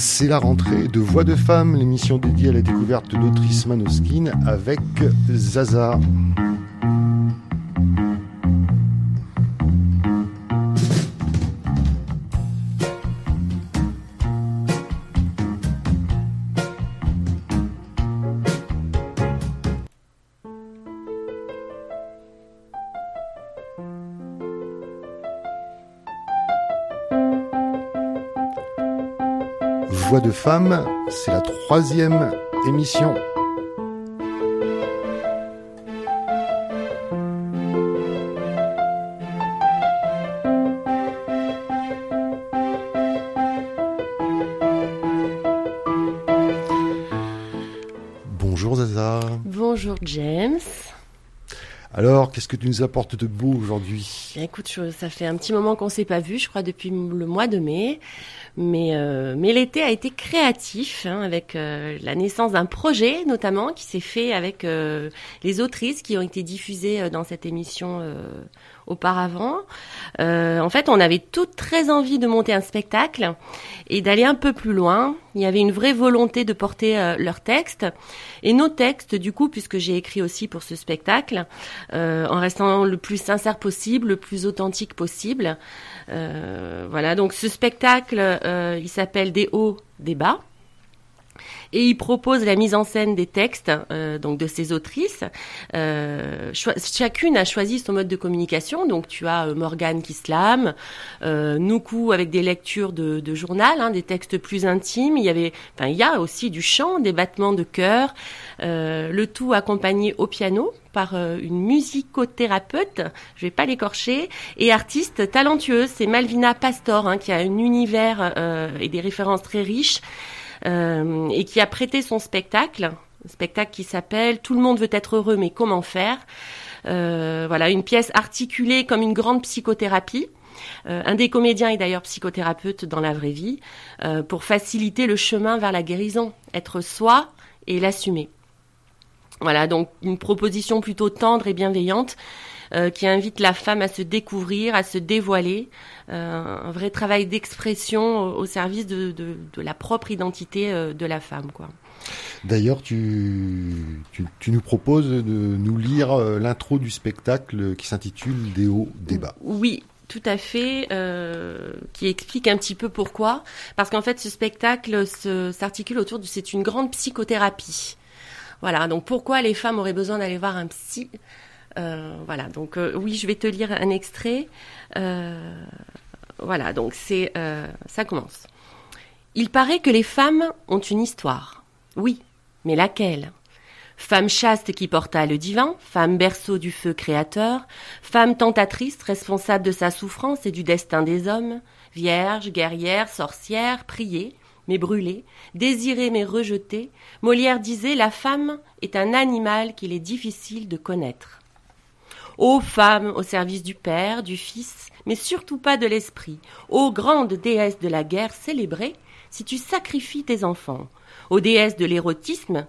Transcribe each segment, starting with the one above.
C'est la rentrée de Voix de Femmes, l'émission dédiée à la découverte d'autrices Manoskin avec Zaza. Voix de Femmes, c'est la 3e émission. Bonjour Zaza. Bonjour James. Alors, qu'est-ce que tu nous apportes de beau aujourd'hui ? Écoute, ça fait un petit moment qu'on ne s'est pas vu, je crois depuis le mois de mai. Mais l'été a été créatif, avec la naissance d'un projet notamment qui s'est fait avec les autrices qui ont été diffusées dans cette émission auparavant. En fait, on avait toutes très envie de monter un spectacle et d'aller un peu plus loin. Il y avait une vraie volonté de porter leurs textes et nos textes, du coup, puisque j'ai écrit aussi pour ce spectacle, en restant le plus sincère possible, le plus authentique possible. Voilà, donc ce spectacle, il s'appelle Des hauts, des bas. Et il propose la mise en scène des textes donc de ces autrices. Chacune a choisi son mode de communication. Donc tu as Morgane qui slame, Noukou avec des lectures de journal, des textes plus intimes. Il y a aussi du chant, des battements de cœur, le tout accompagné au piano par une musicothérapeute, je vais pas l'écorcher, et artiste talentueuse. C'est Malvina Pastor qui a un univers et des références très riches. Et qui a prêté son spectacle, un spectacle qui s'appelle « Tout le monde veut être heureux, mais comment faire ?» Voilà, une pièce articulée comme une grande psychothérapie. Un des comédiens est d'ailleurs psychothérapeute dans la vraie vie, pour faciliter le chemin vers la guérison, être soi et l'assumer. Voilà, donc une proposition plutôt tendre et bienveillante, qui invite la femme à se découvrir, à se dévoiler, un vrai travail d'expression au service de la propre identité de la femme, quoi. D'ailleurs, tu nous proposes de nous lire l'intro du spectacle qui s'intitule Des hauts, des bas. Oui, tout à fait, qui explique un petit peu pourquoi. Parce qu'en fait, ce spectacle s'articule autour c'est une grande psychothérapie. Voilà, donc pourquoi les femmes auraient besoin d'aller voir un psy ? Voilà, donc oui, je vais te lire un extrait. Voilà, donc ça commence. Il paraît que les femmes ont une histoire. Oui, mais laquelle ? Femme chaste qui porta le divin, femme berceau du feu créateur, femme tentatrice responsable de sa souffrance et du destin des hommes, vierge, guerrière, sorcière, priée, mais brûlée, désirée mais rejetée, Molière disait « La femme est un animal qu'il est difficile de connaître ». Ô femme au service du Père, du Fils, mais surtout pas de l'Esprit, ô grande déesse de la guerre célébrée, si tu sacrifies tes enfants, ô déesse de l'érotisme,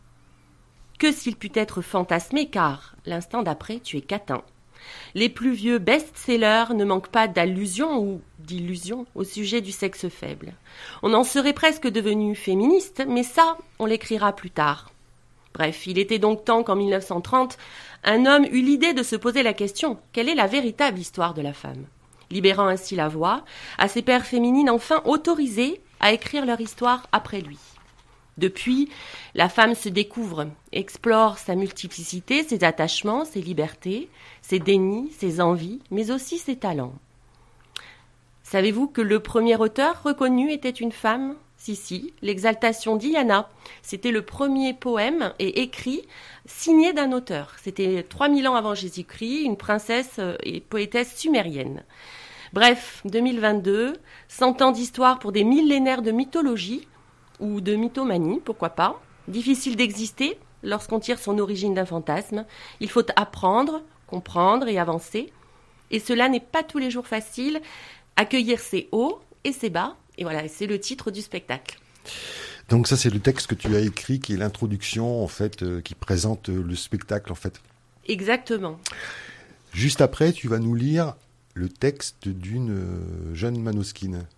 que s'il put être fantasmé, car l'instant d'après tu es catin. Les plus vieux best-sellers ne manquent pas d'allusions ou d'illusions au sujet du sexe faible. On en serait presque devenu féministe, mais ça, on l'écrira plus tard. Bref, il était donc temps qu'en 1930, un homme eut l'idée de se poser la question « Quelle est la véritable histoire de la femme ?» libérant ainsi la voie à ces pères féminines enfin autorisées à écrire leur histoire après lui. Depuis, la femme se découvre, explore sa multiplicité, ses attachements, ses libertés, ses dénis, ses envies, mais aussi ses talents. Savez-vous que le premier auteur reconnu était une femme ? Si, l'Exaltation d'Iliana. C'était le premier poème et écrit signé d'un auteur. C'était 3000 ans avant Jésus-Christ, une princesse et poétesse sumérienne. Bref, 2022, 100 ans d'histoire pour des millénaires de mythologie, ou de mythomanie, pourquoi pas. Difficile d'exister lorsqu'on tire son origine d'un fantasme. Il faut apprendre, comprendre et avancer. Et cela n'est pas tous les jours facile. Accueillir ses hauts et ses bas. Et voilà, c'est le titre du spectacle. Donc ça, c'est le texte que tu as écrit, qui est l'introduction, en fait, qui présente le spectacle, en fait. Exactement. Juste après, tu vas nous lire le texte d'une jeune Manoskin.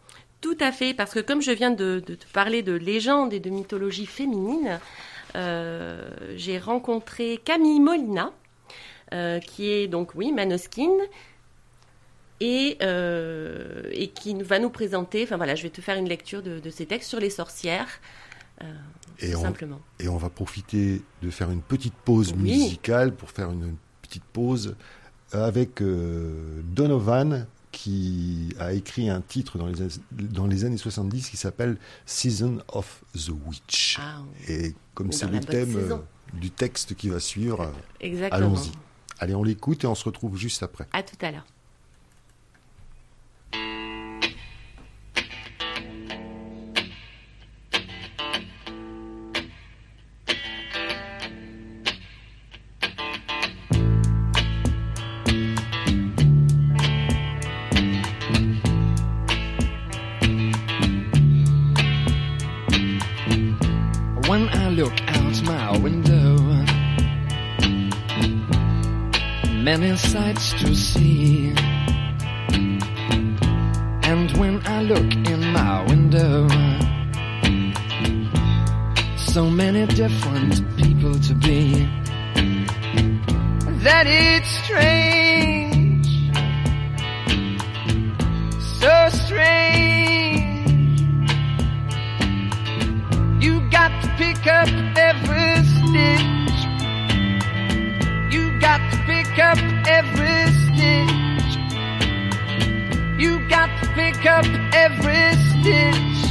Tout à fait, parce que comme je viens de te parler de légendes et de mythologie féminine, j'ai rencontré Camille Molina, qui est donc, Manoskin, et qui va nous présenter, je vais te faire une lecture de ses textes sur les sorcières, simplement. Et on va profiter de faire une petite pause musicale pour faire une petite pause avec Donovan, qui a écrit un titre dans les années 70 qui s'appelle Season of the Witch. Et comme c'est le thème du texte qui va suivre, allons-y. Allez, on l'écoute et on se retrouve juste après. À tout à l'heure. When I look out my window, many sights to see. And when I look in my window, so many different people to be, that it's strange, so strange. You got to pick up every stitch. You got to pick up every stitch. You got to pick up every stitch.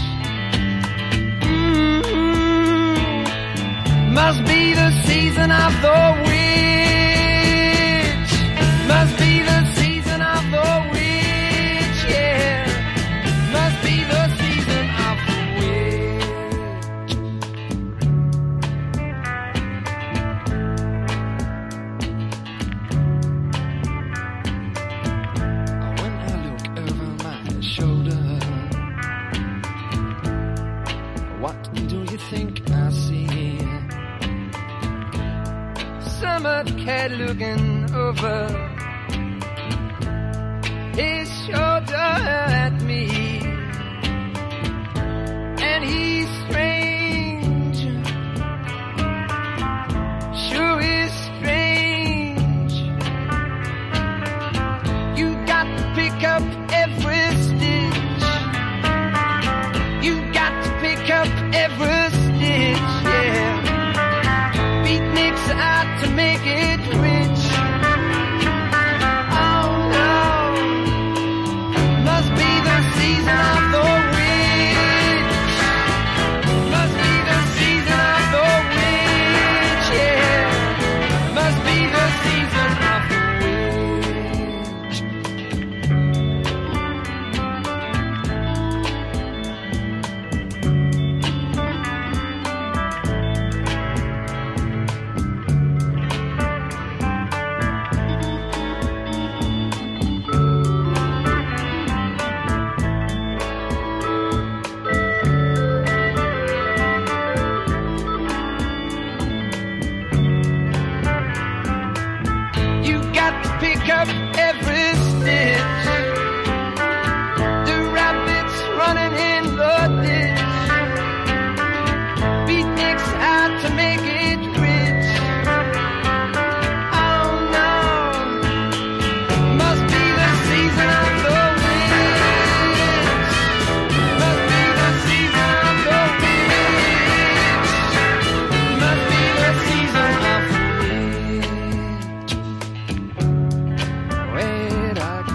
Must be the season of the witch. Must be the season of the witch, yeah. Must be the season of the witch. When I look over my shoulder, what do you think I see? Summer cat looking over his shoulder at me, and he's strange, sure is strange. You got to pick up every stitch. You got to pick up every stitch, yeah. Beatniks out to make it rich. Oh no, must be the season of the witch. Must be the season of the witch, yeah. Must be the season of the witch. You got to pick up every stitch. The rabbits running in the ditch. Beatniks out to make it rich. Oh no, must be the season of the witch. Must be the season of the witch. Must be the season of the witch. Where'd I go?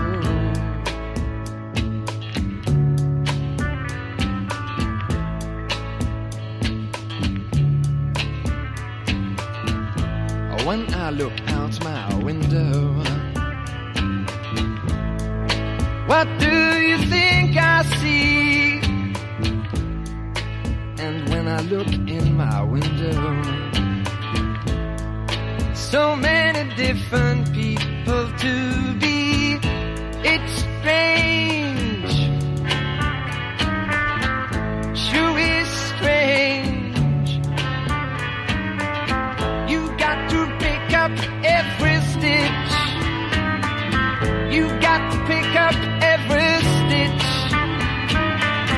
When I look out my window, what do you think I see? And when I look in my window, so many different people to be. It's strange, sure is strange. You got to pick up every stitch. You got to pick up every stitch.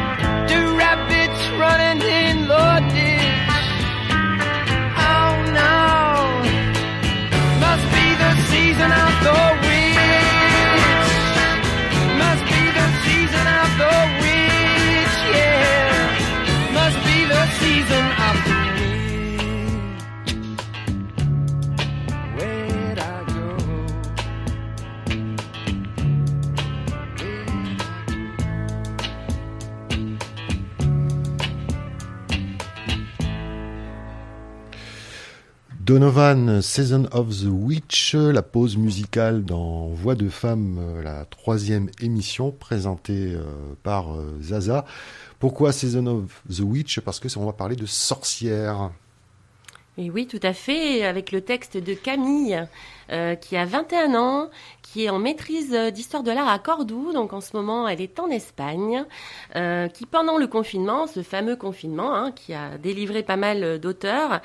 Donovan, Season of the Witch, la pause musicale dans Voix de Femme, la 3e émission présentée par Zaza. Pourquoi Season of the Witch ? Parce que on va parler de sorcières. Et oui, tout à fait, avec le texte de Camille, qui a 21 ans, qui est en maîtrise d'histoire de l'art à Cordoue, donc en ce moment elle est en Espagne, qui pendant le confinement, ce fameux confinement, qui a délivré pas mal d'auteurs,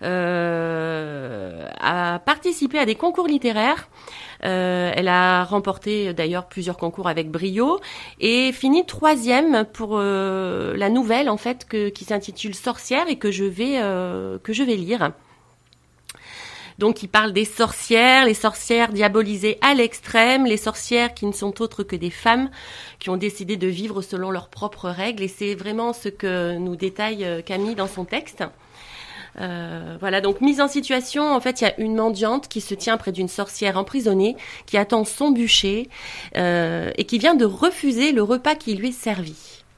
a participé à des concours littéraires. Elle a remporté d'ailleurs plusieurs concours avec brio et finit 3e pour la nouvelle en fait qui s'intitule Sorcière et que je vais lire. Donc, il parle des sorcières, les sorcières diabolisées à l'extrême, les sorcières qui ne sont autres que des femmes qui ont décidé de vivre selon leurs propres règles. Et c'est vraiment ce que nous détaille Camille dans son texte. Voilà, donc mise en situation, en fait, il y a une mendiante qui se tient près d'une sorcière emprisonnée, qui attend son bûcher et qui vient de refuser le repas qui lui est servi.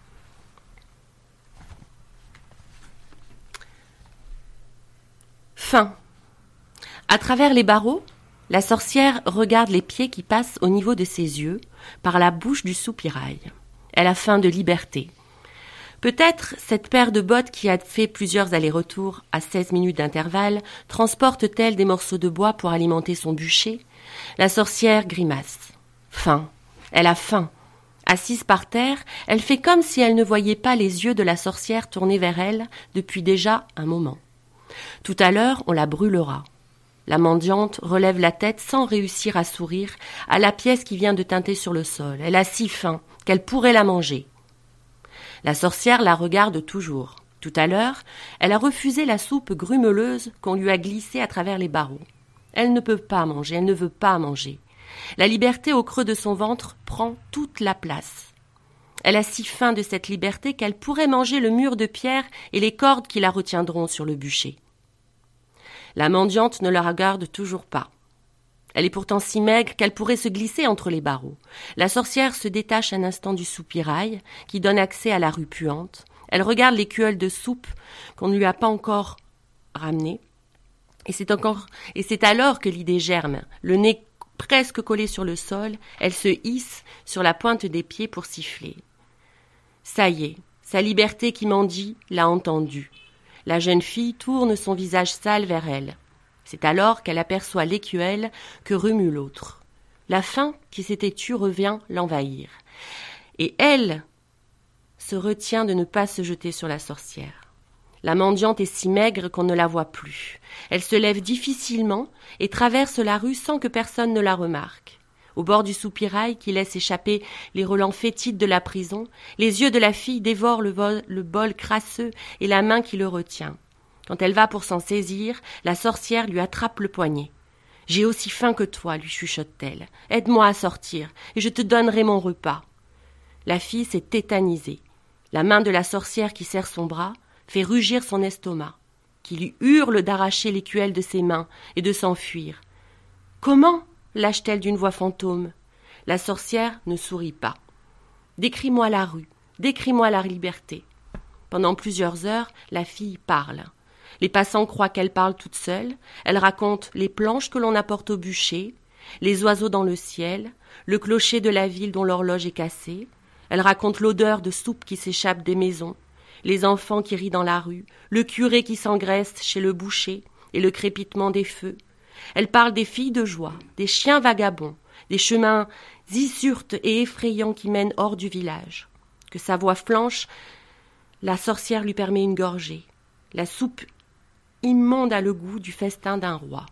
Fin. À travers les barreaux, la sorcière regarde les pieds qui passent au niveau de ses yeux, par la bouche du soupirail. Elle a faim de liberté. Peut-être cette paire de bottes qui a fait plusieurs allers-retours à 16 minutes d'intervalle transporte-t-elle des morceaux de bois pour alimenter son bûcher ? La sorcière grimace. Faim. Elle a faim. Assise par terre, elle fait comme si elle ne voyait pas les yeux de la sorcière tournés vers elle depuis déjà un moment. Tout à l'heure, on la brûlera. La mendiante relève la tête sans réussir à sourire à la pièce qui vient de teinter sur le sol. Elle a si faim qu'elle pourrait la manger. La sorcière la regarde toujours. Tout à l'heure, elle a refusé la soupe grumeleuse qu'on lui a glissée à travers les barreaux. Elle ne peut pas manger, elle ne veut pas manger. La liberté au creux de son ventre prend toute la place. Elle a si faim de cette liberté qu'elle pourrait manger le mur de pierre et les cordes qui la retiendront sur le bûcher. La mendiante ne la regarde toujours pas. Elle est pourtant si maigre qu'elle pourrait se glisser entre les barreaux. La sorcière se détache un instant du soupirail qui donne accès à la rue puante. Elle regarde l'écuelle de soupe qu'on ne lui a pas encore ramenée. Et c'est alors que l'idée germe. Le nez presque collé sur le sol, elle se hisse sur la pointe des pieds pour siffler. Ça y est, sa liberté qui mendie l'a entendue. La jeune fille tourne son visage sale vers elle. C'est alors qu'elle aperçoit l'écuelle que remue l'autre. La faim qui s'était tue revient l'envahir. Et elle se retient de ne pas se jeter sur la sorcière. La mendiante est si maigre qu'on ne la voit plus. Elle se lève difficilement et traverse la rue sans que personne ne la remarque. Au bord du soupirail qui laisse échapper les relents fétides de la prison, les yeux de la fille dévorent le bol crasseux et la main qui le retient. Quand elle va pour s'en saisir, la sorcière lui attrape le poignet. « J'ai aussi faim que toi, lui chuchote-t-elle. Aide-moi à sortir, et je te donnerai mon repas. » La fille s'est tétanisée. La main de la sorcière qui serre son bras fait rugir son estomac, qui lui hurle d'arracher l'écuelle de ses mains et de s'enfuir. « Comment ?» lâche-t-elle d'une voix fantôme. La sorcière ne sourit pas. « Décris-moi la rue, décris-moi la liberté. » Pendant plusieurs heures, la fille parle. Les passants croient qu'elle parle toute seule. Elle raconte les planches que l'on apporte au bûcher, les oiseaux dans le ciel, le clocher de la ville dont l'horloge est cassée. Elle raconte l'odeur de soupe qui s'échappe des maisons, les enfants qui rient dans la rue, le curé qui s'engraisse chez le boucher et le crépitement des feux. Elle parle des filles de joie, des chiens vagabonds, des chemins hissurtes et effrayants qui mènent hors du village. Que sa voix flanche, la sorcière lui permet une gorgée. La soupe immonde a le goût du festin d'un roi.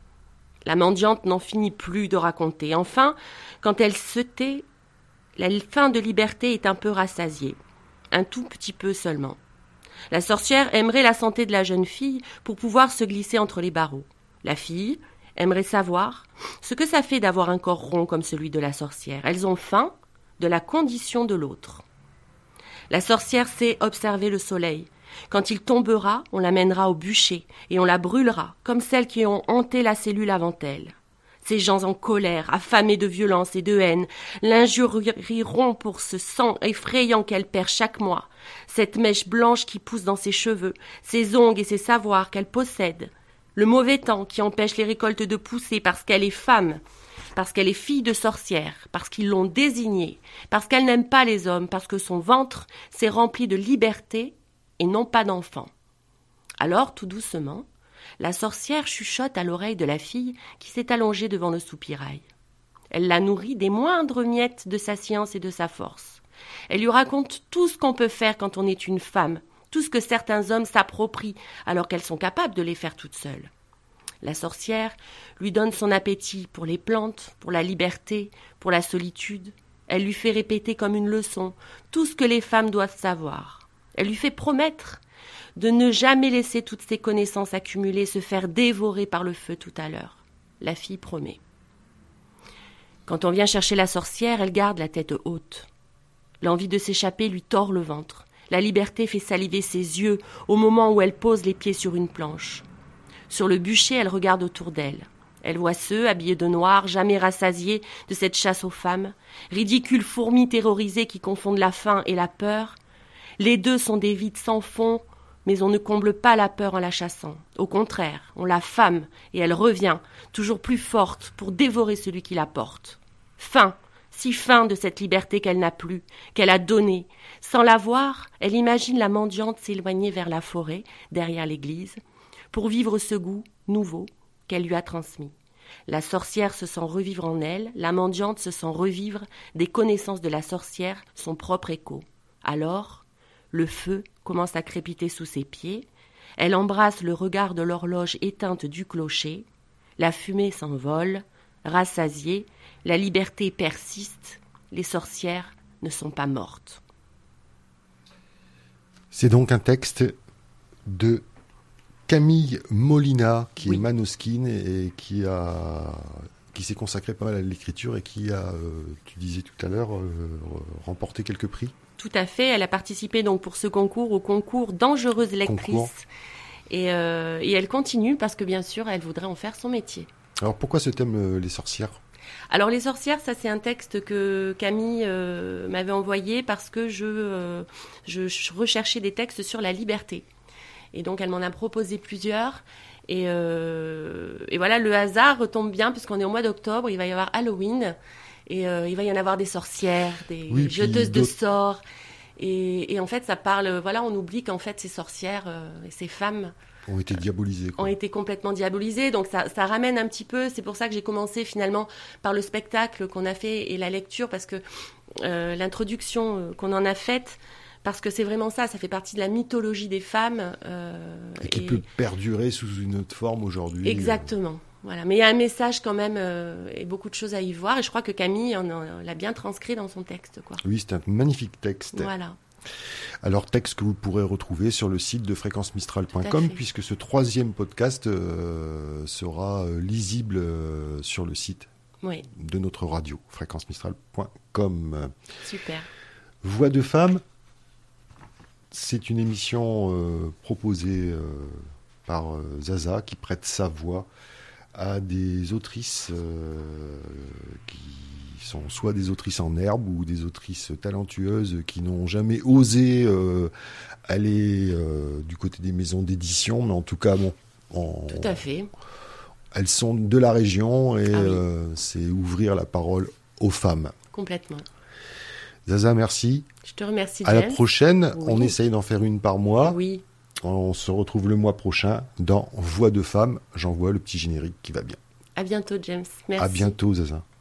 La mendiante n'en finit plus de raconter. Enfin, quand elle se tait, la faim de liberté est un peu rassasiée. Un tout petit peu seulement. La sorcière aimerait la santé de la jeune fille pour pouvoir se glisser entre les barreaux. La fille aimerait savoir ce que ça fait d'avoir un corps rond comme celui de la sorcière. Elles ont faim de la condition de l'autre. La sorcière sait observer le soleil. Quand il tombera, on l'amènera au bûcher et on la brûlera, comme celles qui ont hanté la cellule avant elle. Ces gens en colère, affamés de violence et de haine, l'injurieront pour ce sang effrayant qu'elle perd chaque mois, cette mèche blanche qui pousse dans ses cheveux, ses ongles et ses savoirs qu'elle possède, Le mauvais temps qui empêche les récoltes de pousser parce qu'elle est femme, parce qu'elle est fille de sorcière, parce qu'ils l'ont désignée, parce qu'elle n'aime pas les hommes, parce que son ventre s'est rempli de liberté et non pas d'enfants. Alors, tout doucement, la sorcière chuchote à l'oreille de la fille qui s'est allongée devant le soupirail. Elle la nourrit des moindres miettes de sa science et de sa force. Elle lui raconte tout ce qu'on peut faire quand on est une femme, tout ce que certains hommes s'approprient alors qu'elles sont capables de les faire toutes seules. La sorcière lui donne son appétit pour les plantes, pour la liberté, pour la solitude. Elle lui fait répéter comme une leçon tout ce que les femmes doivent savoir. Elle lui fait promettre de ne jamais laisser toutes ses connaissances accumulées se faire dévorer par le feu tout à l'heure. La fille promet. Quand on vient chercher la sorcière, elle garde la tête haute. L'envie de s'échapper lui tord le ventre. La liberté fait saliver ses yeux au moment où elle pose les pieds sur une planche. Sur le bûcher, elle regarde autour d'elle. Elle voit ceux, habillés de noir, jamais rassasiés de cette chasse aux femmes, ridicules fourmis terrorisées qui confondent la faim et la peur. Les deux sont des vides sans fond, mais on ne comble pas la peur en la chassant. Au contraire, on la fame et elle revient, toujours plus forte, pour dévorer celui qui la porte. Faim, si faim de cette liberté qu'elle n'a plus, qu'elle a donnée. Sans la voir, elle imagine la mendiante s'éloigner vers la forêt, derrière l'église, pour vivre ce goût nouveau qu'elle lui a transmis. La sorcière se sent revivre en elle, la mendiante se sent revivre des connaissances de la sorcière, son propre écho. Alors, le feu commence à crépiter sous ses pieds, elle embrasse le regard de l'horloge éteinte du clocher, la fumée s'envole, rassasiée, la liberté persiste, les sorcières ne sont pas mortes. C'est donc un texte de Camille Molina, qui est manosquine et qui s'est consacrée pas mal à l'écriture et qui a, tu disais tout à l'heure, remporté quelques prix. Tout à fait, elle a participé donc pour ce concours au concours Dangereuse lectrice. Et elle continue parce que bien sûr, elle voudrait en faire son métier. Alors pourquoi ce thème, les sorcières ? Alors les sorcières, ça c'est un texte que Camille m'avait envoyé parce que je recherchais des textes sur la liberté. Et donc elle m'en a proposé plusieurs. Et voilà, le hasard retombe bien puisqu'on est au mois d'octobre, il va y avoir Halloween. Et il va y en avoir des sorcières, des jeteuses de sorts. Et en fait, ça parle... Voilà, on oublie qu'en fait, ces sorcières et ces femmes... ont été diabolisées. Ont été complètement diabolisées. Donc ça ramène un petit peu... C'est pour ça que j'ai commencé finalement par le spectacle qu'on a fait et la lecture, parce que l'introduction qu'on en a faite, parce que c'est vraiment ça fait partie de la mythologie des femmes. Et qui peut perdurer sous une autre forme aujourd'hui. Exactement. Voilà. Mais il y a un message quand même et beaucoup de choses à y voir. Et je crois que Camille l'a bien transcrit dans son texte, quoi. Oui, c'est un magnifique texte. Voilà. Alors, texte que vous pourrez retrouver sur le site de fréquencemistral.com, puisque ce 3e podcast sera lisible sur le site de notre radio, fréquencemistral.com. Super. Voix de femme, c'est une émission proposée par Zaza, qui prête sa voix à des autrices qui sont soit des autrices en herbe ou des autrices talentueuses qui n'ont jamais osé aller du côté des maisons d'édition, mais en tout cas, bon... Tout à fait. Elles sont de la région et c'est ouvrir la parole aux femmes. Complètement. Zaza, merci. Je te remercie, James. À la prochaine, oui. On essaye d'en faire une par mois. Oui. On se retrouve le mois prochain dans Voix de femme. J'envoie le petit générique qui va bien. À bientôt, James. Merci. À bientôt, Zaza.